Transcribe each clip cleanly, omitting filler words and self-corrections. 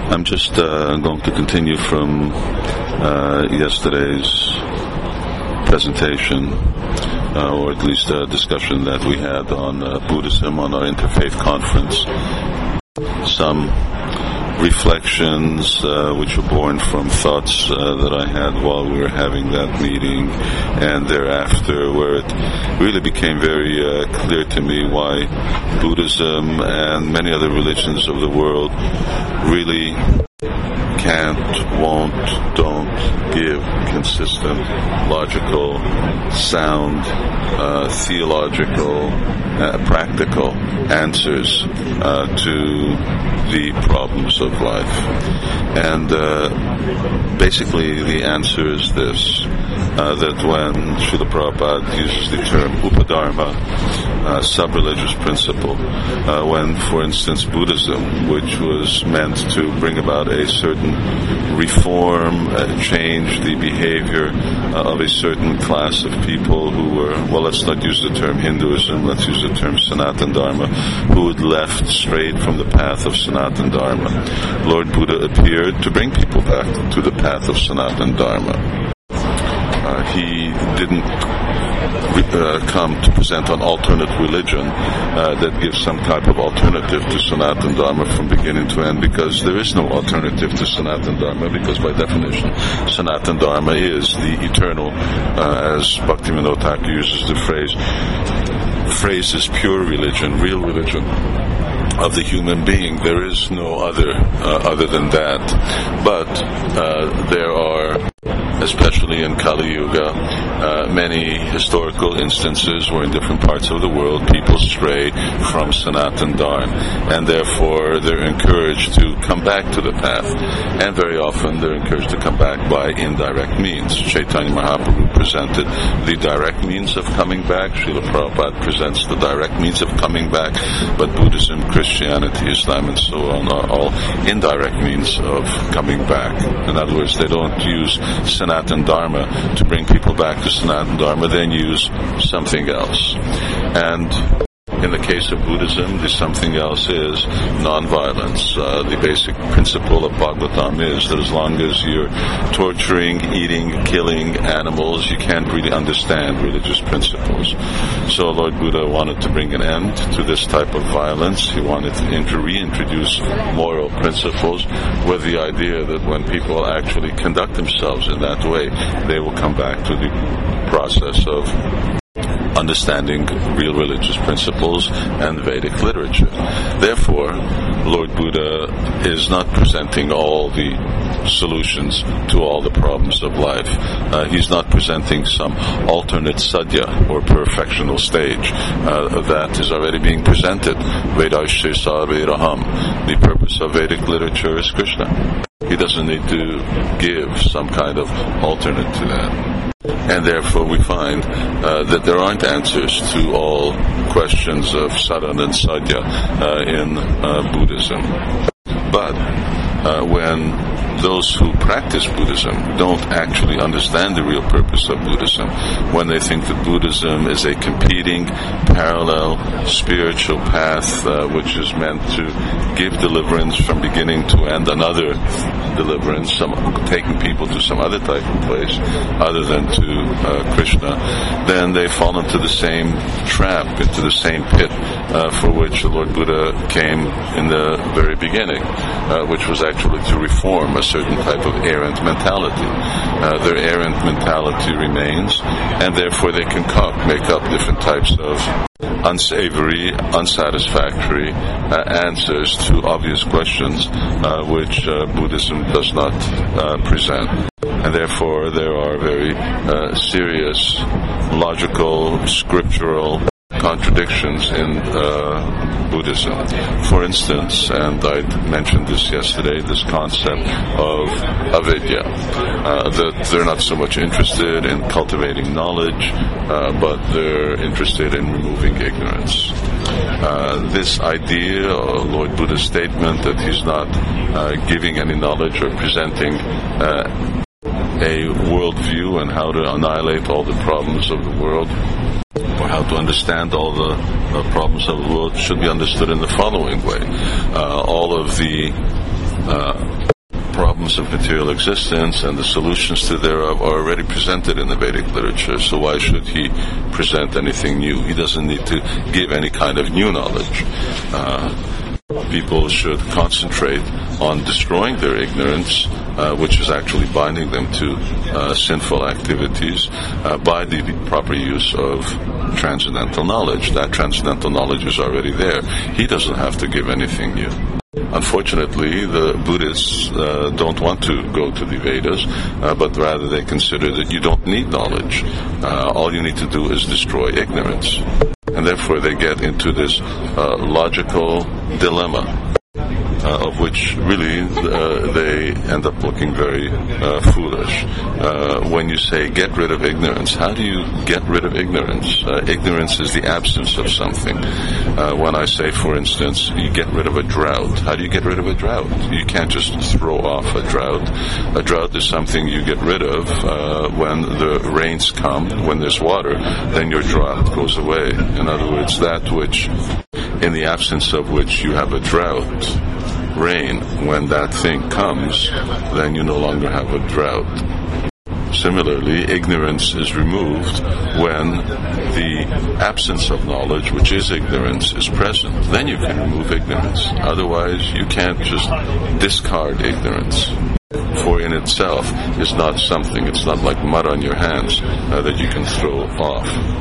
I'm just going to continue from yesterday's presentation, or at least a discussion that we had on Buddhism on our Interfaith Conference. Some reflections which were born from thoughts that I had while we were having that meeting and thereafter, where it really became very clear to me why Buddhism and many other religions of the world really can't, won't, don't give consistent, logical, sound, theological, practical answers to the problems of life. And basically the answer is this, that when Srila Prabhupada uses the term Upadharma, sub-religious principle, when, for instance, Buddhism, which was meant to bring about a certain reform, change the behavior of a certain class of people who were, well, let's not use the term Hinduism, let's use the term Sanatana Dharma, who had left straight from the path of Sanatana Dharma. Lord Buddha appeared to bring people back to the path of Sanatana Dharma. He didn't come to present an alternate religion that gives some type of alternative to Sanatana Dharma from beginning to end, because there is no alternative to Sanatana Dharma, because by definition Sanatana Dharma is the eternal, as Bhaktivinoda Thakur uses the phrase is pure religion, real religion of the human being. There is no other than that. But there are, especially in Kali Yuga, many historical instances where in different parts of the world people stray from Sanatana Dharma, and therefore they're encouraged to come back to the path. And very often they're encouraged to come back by indirect means. Chaitanya Mahaprabhu presented the direct means of coming back. Srila Prabhupada presents the direct means of coming back. But Buddhism, Christianity, Islam, and so on are all indirect means of coming back. In other words, they don't use Sanatana Dharma to bring people back to Sanatana Dharma, then use something else. And in the case of Buddhism, the something else is non-violence. The basic principle of Bhagavatam is that as long as you're torturing, eating, killing animals, you can't really understand religious principles. So Lord Buddha wanted to bring an end to this type of violence. He wanted to reintroduce moral principles with the idea that when people actually conduct themselves in that way, they will come back to the process of understanding real religious principles and Vedic literature. Therefore, Lord Buddha is not presenting all the solutions to all the problems of life. He's not presenting some alternate sadhya or perfectional stage. That is already being presented. Vedasya Savedaham. The purpose of Vedic literature is Krishna. He doesn't need to give some kind of alternate to that. And therefore we find that there aren't answers to all questions of sadhana and sadhya in Buddhism. But when those who practice Buddhism don't actually understand the real purpose of Buddhism, when they think that Buddhism is a competing, parallel, spiritual path which is meant to give deliverance from beginning to end, another deliverance, taking people to some other type of place other than to Krishna, then they fall into the same trap, into the same pit for which the Lord Buddha came in the very beginning, which was actually to reform a certain type of errant mentality. Their errant mentality remains, and therefore they can make up different types of unsavory, unsatisfactory answers to obvious questions which Buddhism does not present. And therefore there are very serious, logical, scriptural contradictions in Buddhism. For instance, and I mentioned this yesterday, this concept of avidya, that they're not so much interested in cultivating knowledge, but they're interested in removing ignorance. This idea, Lord Buddha's statement that he's not giving any knowledge or presenting a worldview and how to annihilate all the problems of the world, or how to understand all the problems of the world should be understood in the following way. All of the problems of material existence and the solutions to thereof are already presented in the Vedic literature, so why should he present anything new? He doesn't need to give any kind of new knowledge. People should concentrate on destroying their ignorance, which is actually binding them to sinful activities, by the proper use of transcendental knowledge. That transcendental knowledge is already there. He doesn't have to give anything new. Unfortunately, the Buddhists don't want to go to the Vedas, but rather they consider that you don't need knowledge. All you need to do is destroy ignorance. And therefore they get into this logical dilemma, of which really they end up looking very foolish. When you say get rid of ignorance, how do you get rid of ignorance? Ignorance is the absence of something. When I say, for instance, you get rid of a drought, how do you get rid of a drought? You can't just throw off a drought. A drought is something you get rid of when the rains come, when there's water, then your drought goes away. In other words, that which, in the absence of which you have a drought, rain, when that thing comes, then you no longer have a drought. Similarly, ignorance is removed when the absence of knowledge, which is ignorance, is present. Then you can remove ignorance. Otherwise, you can't just discard ignorance. For in itself is not something, it's not like mud on your hands that you can throw off.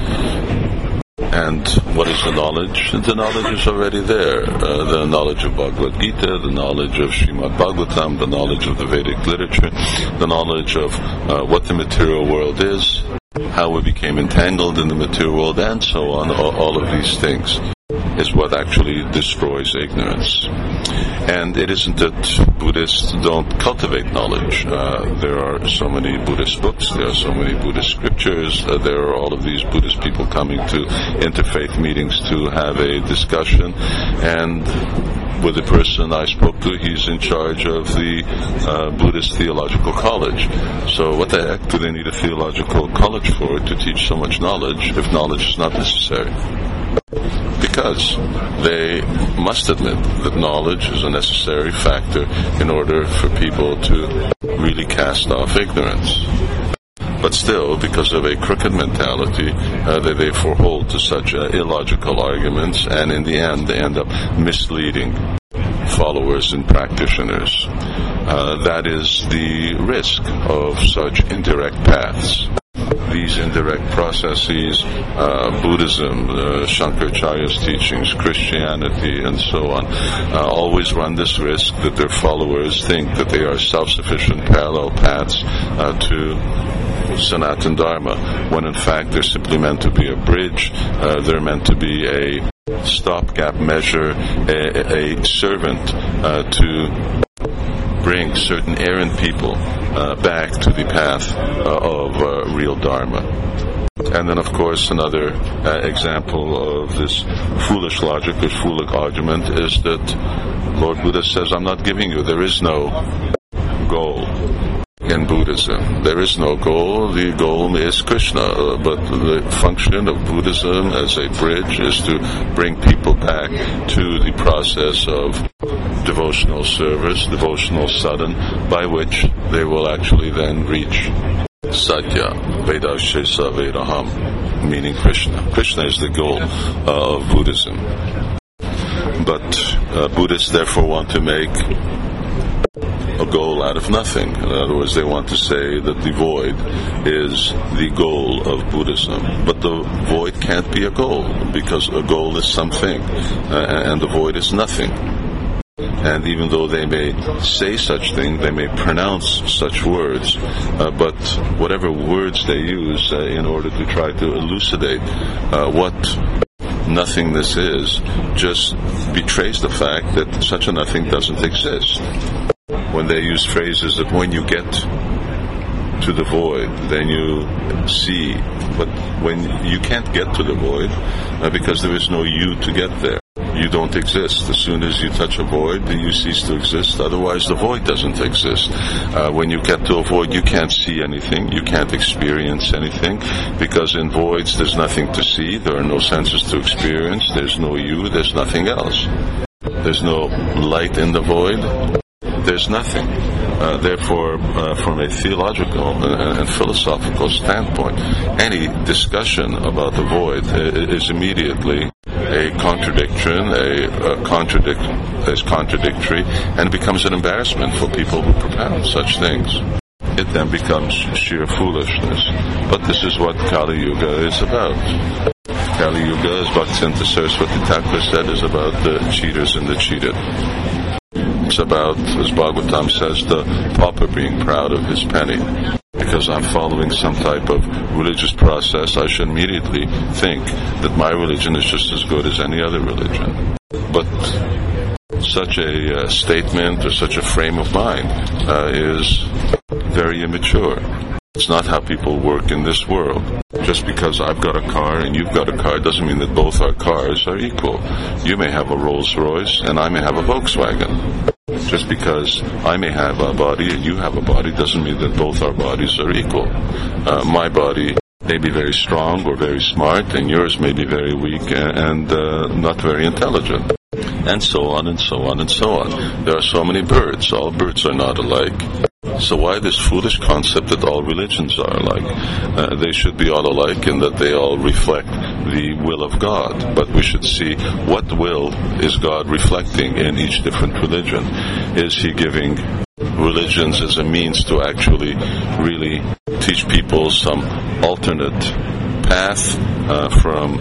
And what is the knowledge? The knowledge is already there. The knowledge of Bhagavad Gita, the knowledge of Srimad Bhagavatam, the knowledge of the Vedic literature, the knowledge of what the material world is, how we became entangled in the material world, and so on. All of these things is what actually destroys ignorance. And it isn't that Buddhists don't cultivate knowledge. There are so many Buddhist books, there are so many Buddhist scriptures, there are all of these Buddhist people coming to interfaith meetings to have a discussion, and with the person I spoke to, he's in charge of the Buddhist Theological College. So what the heck do they need a theological college for to teach so much knowledge if knowledge is not necessary? Because they must admit that knowledge is a necessary factor in order for people to really cast off ignorance. But still, because of a crooked mentality, they therefore hold to such illogical arguments, and in the end they end up misleading followers and practitioners. That is the risk of such indirect paths. These indirect processes, Buddhism, Shankaracharya's teachings, Christianity, and so on, always run this risk that their followers think that they are self-sufficient parallel paths to Sanatana Dharma, when in fact they're simply meant to be a bridge, they're meant to be a stopgap measure, a servant to bring certain errant people back to the path of real Dharma. And then, of course, another example of this foolish logic or foolish argument is that Lord Buddha says, I'm not giving you, there is no goal in Buddhism. There is no goal. The goal is Krishna, but the function of Buddhism as a bridge is to bring people back to the process of devotional service, devotional sadhana, by which they will actually then reach Satya, Vedashesa Vedaham, meaning Krishna. Krishna is the goal of Buddhism. But Buddhists therefore want to make a goal out of nothing. In other words, they want to say that the void is the goal of Buddhism. But the void can't be a goal, because a goal is something, and the void is nothing. And even though they may say such things, they may pronounce such words, but whatever words they use in order to try to elucidate what nothingness is, just betrays the fact that such a nothing doesn't exist. When they use phrases that when you get to the void, then you see, but when you can't get to the void, because there is no you to get there. You you don't exist. As soon as you touch a void, you cease to exist. Otherwise, the void doesn't exist. When you get to a void, you can't see anything. You can't experience anything, because in voids, there's nothing to see. There are no senses to experience. There's no you. There's nothing else. There's no light in the void. There's nothing. Therefore, from a theological and philosophical standpoint, any discussion about the void is immediately a contradiction, is contradictory, and becomes an embarrassment for people who propound such things. It then becomes sheer foolishness. But this is what Kali Yuga is about. Kali Yuga, as Bhaktivedanta Saraswati Thakur said, is about the cheaters and the cheated. It's about, as Bhagavatam says, the pauper being proud of his penny. Because I'm following some type of religious process, I should immediately think that my religion is just as good as any other religion. But such a statement or such a frame of mind is very immature. It's not how people work in this world. Just because I've got a car and you've got a car doesn't mean that both our cars are equal. You may have a Rolls Royce and I may have a Volkswagen. Just because I may have a body and you have a body doesn't mean that both our bodies are equal. My body may be very strong or very smart, and yours may be very weak and not very intelligent. And so on and so on and so on. There are so many birds. All birds are not alike. So why this foolish concept that all religions are alike? They should be all alike in that they all reflect the will of God. But we should see what will is God reflecting in each different religion. Is He giving religions as a means to actually really teach people some alternate path from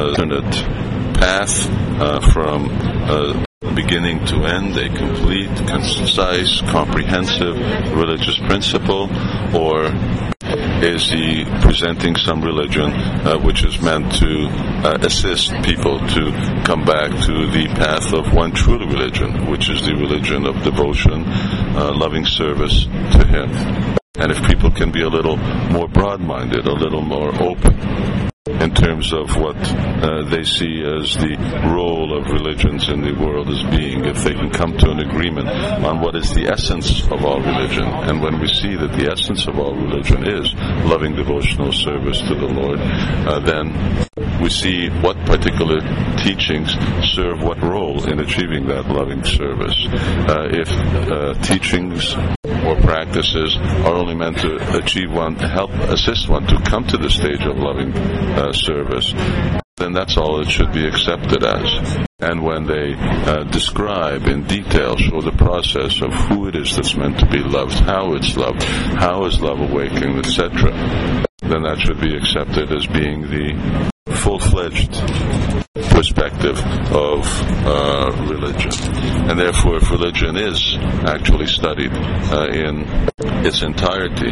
beginning to end, a complete, concise, comprehensive religious principle? Or is he presenting some religion which is meant to assist people to come back to the path of one true religion, which is the religion of devotion, loving service to him? And if people can be a little more broad-minded, a little more open in terms of what they see as the role of religions in the world as being, if they can come to an agreement on what is the essence of all religion, and when we see that the essence of all religion is loving devotional service to the Lord, then we see what particular teachings serve what role in achieving that loving service. If teachings or practices are only meant to achieve one, help assist one to come to the stage of loving service, then that's all it should be accepted as. And when they describe in detail, show the process of who it is that's meant to be loved, how it's loved, how is love awakening, etc., then that should be accepted as being the full-fledged perspective of religion. And therefore, if religion is actually studied in its entirety,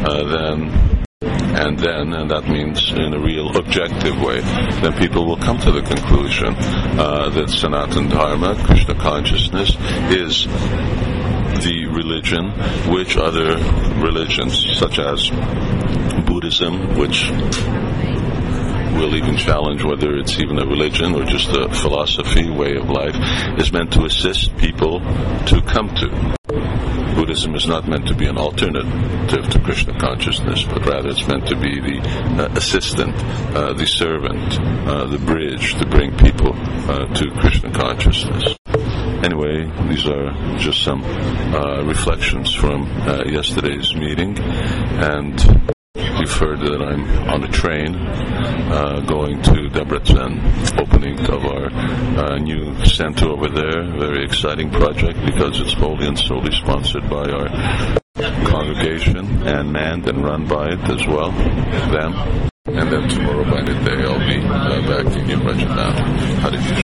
and that means in a real objective way, then people will come to the conclusion that Sanatana Dharma, Krishna consciousness, is the religion which other religions, such as Buddhism, which will even challenge whether it's even a religion or just a philosophy, way of life, is meant to assist people to come to. Buddhism is not meant to be an alternative to Krishna consciousness, but rather it's meant to be the assistant, the servant, the bridge to bring people to Krishna consciousness. Anyway, these are just some reflections from yesterday's meeting, and you've heard that I'm on a train going to Debrecen, opening of our new center over there. Very exciting project because it's wholly and solely sponsored by our congregation and manned and run by it as well, them. And then tomorrow by midday I'll be back in New Rajadhan.